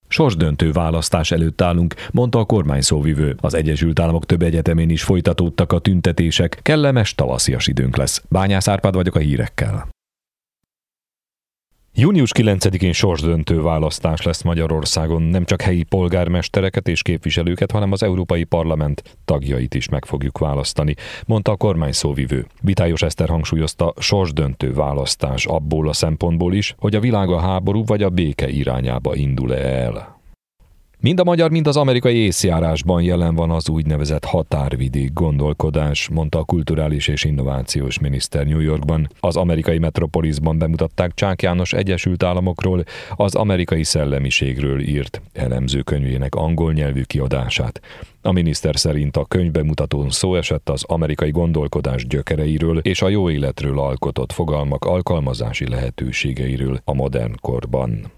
Sorsdöntő választás előtt állunk, mondta a kormányszóvivő. Az Egyesült Államok több egyetemén is folytatódtak a tüntetések. Kellemes tavaszias időnk lesz. Bányász Árpád vagyok a hírekkel. Június 9-én sorsdöntő választás lesz Magyarországon. Nem csak helyi polgármestereket és képviselőket, hanem az Európai Parlament tagjait is meg fogjuk választani, mondta a kormányszóvivő. Vitályos Eszter hangsúlyozta, sorsdöntő választás abból a szempontból is, hogy a világ a háború vagy a béke irányába indul-e el. Mind a magyar, mind az amerikai észjárásban jelen van az úgynevezett határvidék gondolkodás, mondta a kulturális és innovációs miniszter New Yorkban. Az amerikai metropoliszban bemutatták Csák János Egyesült Államokról, az amerikai szellemiségről írt elemzőkönyvének angol nyelvű kiadását. A miniszter szerint a könyvbemutatón szó esett az amerikai gondolkodás gyökereiről és a jó életről alkotott fogalmak alkalmazási lehetőségeiről a modern korban.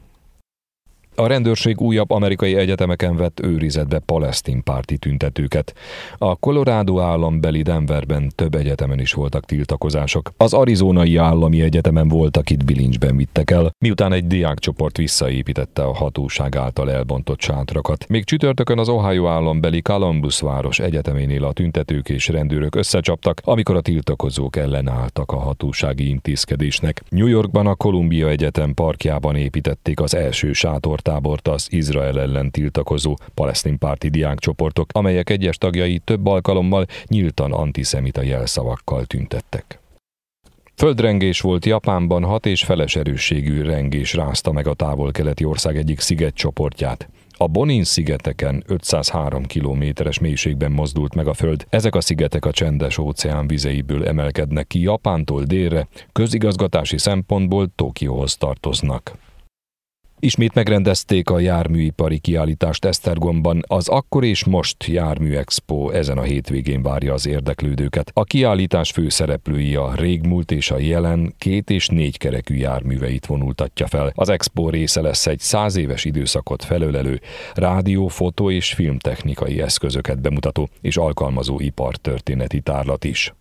A rendőrség újabb amerikai egyetemeken vett őrizetbe palesztin párti tüntetőket. A Colorado állambeli Denverben több egyetemen is voltak tiltakozások. Az Arizonai Állami Egyetemen volt, akit bilincsben vittek el, miután egy diákcsoport visszaépítette a hatóság által elbontott sátrakat. Még csütörtökön az Ohio állambeli Columbus város egyeteménél a tüntetők és rendőrök összecsaptak, amikor a tiltakozók ellenálltak a hatósági intézkedésnek. New Yorkban a Columbia Egyetem parkjában építették az első sátortábort az Izrael ellen tiltakozó palesztin párti diákcsoportok, amelyek egyes tagjai több alkalommal nyíltan antiszemita jelszavakkal tüntettek. Földrengés volt Japánban, 6,5 erősségű rengés rázta meg a távol-keleti ország egyik szigetcsoportját. A Bonin-szigeteken 503 kilométeres mélységben mozdult meg a föld. Ezek a szigetek a Csendes-óceán vizeiből emelkednek ki Japántól délre, közigazgatási szempontból Tokióhoz tartoznak. Ismét megrendezték a járműipari kiállítást Esztergomban. Az Akkor és Most Járműexpo ezen a hétvégén várja az érdeklődőket. A kiállítás főszereplői a régmúlt és a jelen 2- és 4-kerekű járműveit vonultatja fel. Az expo része lesz egy 100 éves időszakot felölelő rádió, fotó és filmtechnikai eszközöket bemutató és alkalmazó ipartörténeti tárlat is.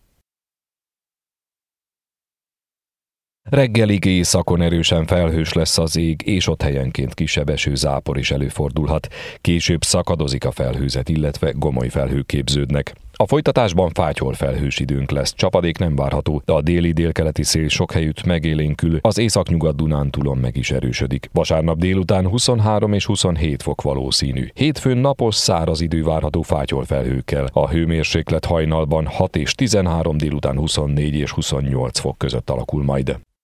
Reggelig északon erősen felhős lesz az ég, és ott helyenként kisebb esőzápor is előfordulhat. Később szakadozik a felhőzet, illetve gomoly felhők képződnek. A folytatásban fátyol felhős időnk lesz, csapadék nem várható, de a déli-délkeleti szél sok helyütt megélénkül, az északnyugat-Dunántúlon meg is erősödik. Vasárnap délután 23 és 27 fok valószínű. Hétfőn napos, száraz idő várható fátyol felhőkkel. A hőmérséklet hajnalban 6 és 13, délután 24 és 28 fok között alakul majd.